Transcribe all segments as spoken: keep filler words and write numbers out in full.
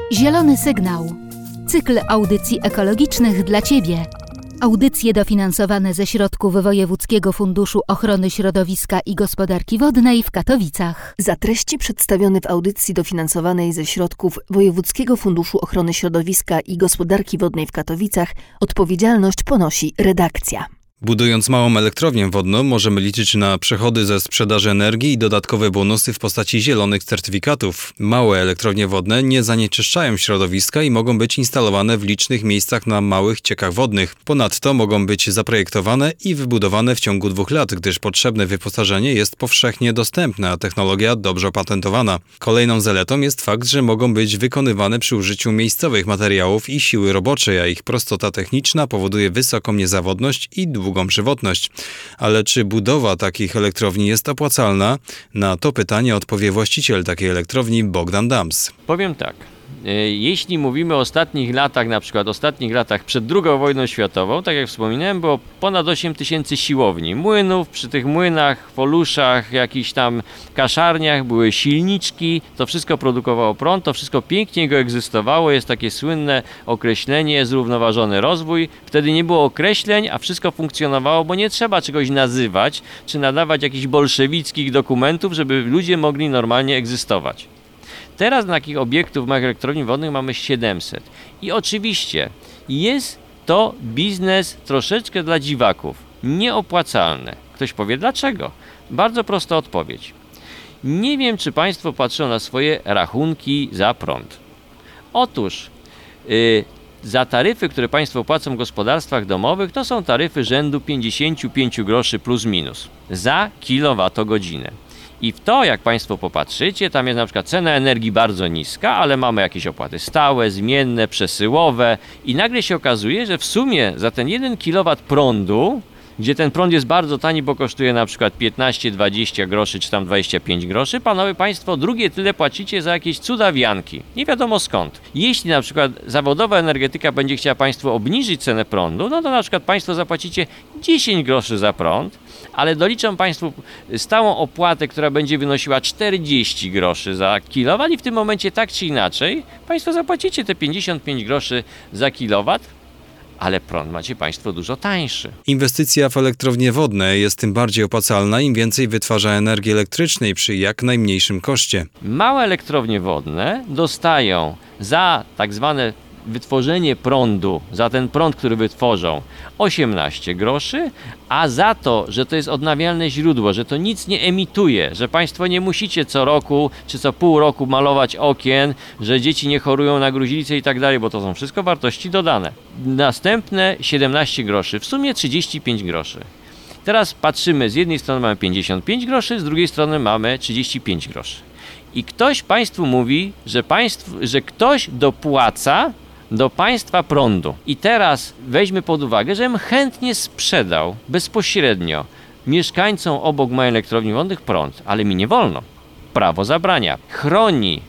Zielony sygnał. Cykl audycji ekologicznych dla Ciebie. Audycje dofinansowane ze środków Wojewódzkiego Funduszu Ochrony Środowiska i Gospodarki Wodnej w Katowicach. Za treści przedstawione w audycji dofinansowanej ze środków Wojewódzkiego Funduszu Ochrony Środowiska i Gospodarki Wodnej w Katowicach odpowiedzialność ponosi redakcja. Budując małą elektrownię wodną, możemy liczyć na przychody ze sprzedaży energii i dodatkowe bonusy w postaci zielonych certyfikatów. Małe elektrownie wodne nie zanieczyszczają środowiska i mogą być instalowane w licznych miejscach na małych ciekach wodnych. Ponadto mogą być zaprojektowane i wybudowane w ciągu dwóch lat, gdyż potrzebne wyposażenie jest powszechnie dostępne, a technologia dobrze opatentowana. Kolejną zaletą jest fakt, że mogą być wykonywane przy użyciu miejscowych materiałów i siły roboczej, a ich prostota techniczna powoduje wysoką niezawodność i długą długą żywotność. Ale czy budowa takich elektrowni jest opłacalna? Na to pytanie odpowie właściciel takiej elektrowni Bogdan Dams. Powiem tak. Jeśli mówimy o ostatnich latach, na przykład ostatnich latach przed drugą wojną światową, tak jak wspominałem, było ponad osiem tysięcy siłowni, młynów, przy tych młynach, foluszach, jakichś tam kaszarniach były silniczki, to wszystko produkowało prąd, to wszystko pięknie go egzystowało, jest takie słynne określenie zrównoważony rozwój, wtedy nie było określeń, a wszystko funkcjonowało, bo nie trzeba czegoś nazywać, czy nadawać jakichś bolszewickich dokumentów, żeby ludzie mogli normalnie egzystować. Teraz na takich obiektów małych elektrowni wodnych mamy siedemset. I oczywiście jest to biznes troszeczkę dla dziwaków, nieopłacalne. Ktoś powie dlaczego? Bardzo prosta odpowiedź. Nie wiem, czy Państwo patrzą na swoje rachunki za prąd. Otóż yy, za taryfy, które Państwo płacą w gospodarstwach domowych, to są taryfy rzędu pięćdziesiąt pięć groszy plus minus za kilowatogodzinę. I w to, jak Państwo popatrzycie, tam jest na przykład cena energii bardzo niska, ale mamy jakieś opłaty stałe, zmienne, przesyłowe i nagle się okazuje, że w sumie za ten jeden kilowat prądu, gdzie ten prąd jest bardzo tani, bo kosztuje na przykład piętnaście dwadzieścia groszy, czy tam dwadzieścia pięć groszy, panowie Państwo drugie tyle płacicie za jakieś cudawianki. Nie wiadomo skąd. Jeśli na przykład zawodowa energetyka będzie chciała Państwu obniżyć cenę prądu, no to na przykład Państwo zapłacicie dziesięć groszy za prąd, ale doliczą Państwu stałą opłatę, która będzie wynosiła czterdzieści groszy za kilowat i w tym momencie tak czy inaczej Państwo zapłacicie te pięćdziesiąt pięć groszy za kilowat, ale prąd macie Państwo dużo tańszy. Inwestycja w elektrownie wodne jest tym bardziej opłacalna, im więcej wytwarza energii elektrycznej przy jak najmniejszym koszcie. Małe elektrownie wodne dostają za tak zwane wytworzenie prądu, za ten prąd, który wytworzą, osiemnaście groszy, a za to, że to jest odnawialne źródło, że to nic nie emituje, że Państwo nie musicie co roku czy co pół roku malować okien, że dzieci nie chorują na gruźlicę i tak dalej, bo to są wszystko wartości dodane. Następne siedemnaście groszy, w sumie trzydzieści pięć groszy. Teraz patrzymy, z jednej strony mamy pięćdziesiąt pięć groszy, z drugiej strony mamy trzydzieści pięć groszy. I ktoś Państwu mówi, że, państw, że ktoś dopłaca do państwa prądu. I teraz weźmy pod uwagę, że bym chętnie sprzedał bezpośrednio mieszkańcom obok małej elektrowni wodnych prąd, ale mi nie wolno. Prawo zabrania. Chroni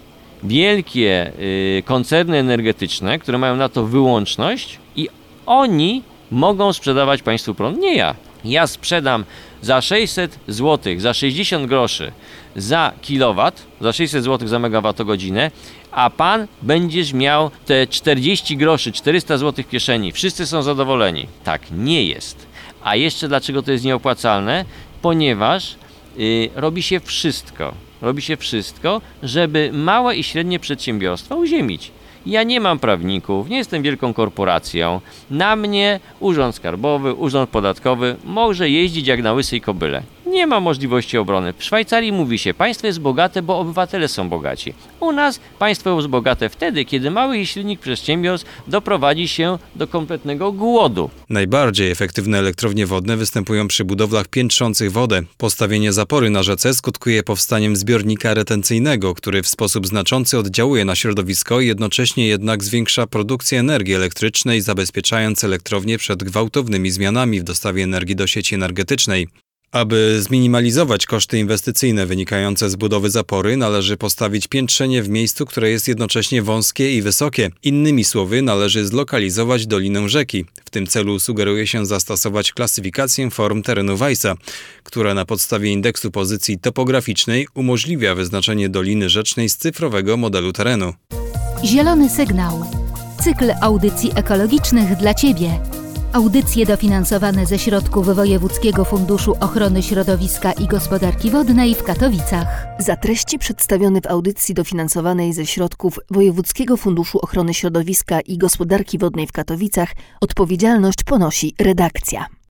wielkie y, koncerny energetyczne, które mają na to wyłączność i oni mogą sprzedawać Państwu prąd, nie ja. Ja sprzedam za sześćset złotych, za sześćdziesiąt groszy za kilowat, za sześćset złotych za megawattogodzinę, a Pan będziesz miał te czterdzieści groszy, czterysta złotych w kieszeni. Wszyscy są zadowoleni. Tak nie jest. A jeszcze dlaczego to jest nieopłacalne? Ponieważ yy, robi się wszystko, robi się wszystko, żeby małe i średnie przedsiębiorstwa uziemić. Ja nie mam prawników, nie jestem wielką korporacją. Na mnie Urząd Skarbowy, Urząd Podatkowy może jeździć jak na łysej kobyle. Nie ma możliwości obrony. W Szwajcarii mówi się, państwo jest bogate, bo obywatele są bogaci. U nas państwo jest bogate wtedy, kiedy mały i średni przedsiębiorstw doprowadzi się do kompletnego głodu. Najbardziej efektywne elektrownie wodne występują przy budowlach piętrzących wodę. Postawienie zapory na rzece skutkuje powstaniem zbiornika retencyjnego, który w sposób znaczący oddziałuje na środowisko i jednocześnie jednak zwiększa produkcję energii elektrycznej, zabezpieczając elektrownię przed gwałtownymi zmianami w dostawie energii do sieci energetycznej. Aby zminimalizować koszty inwestycyjne wynikające z budowy zapory, należy postawić piętrzenie w miejscu, które jest jednocześnie wąskie i wysokie. Innymi słowy, należy zlokalizować dolinę rzeki. W tym celu sugeruje się zastosować klasyfikację form terenu Weissa, która na podstawie indeksu pozycji topograficznej umożliwia wyznaczenie doliny rzecznej z cyfrowego modelu terenu. Zielony sygnał. Cykl audycji ekologicznych dla Ciebie. Audycje dofinansowane ze środków Wojewódzkiego Funduszu Ochrony Środowiska i Gospodarki Wodnej w Katowicach. Za treści przedstawione w audycji dofinansowanej ze środków Wojewódzkiego Funduszu Ochrony Środowiska i Gospodarki Wodnej w Katowicach odpowiedzialność ponosi redakcja.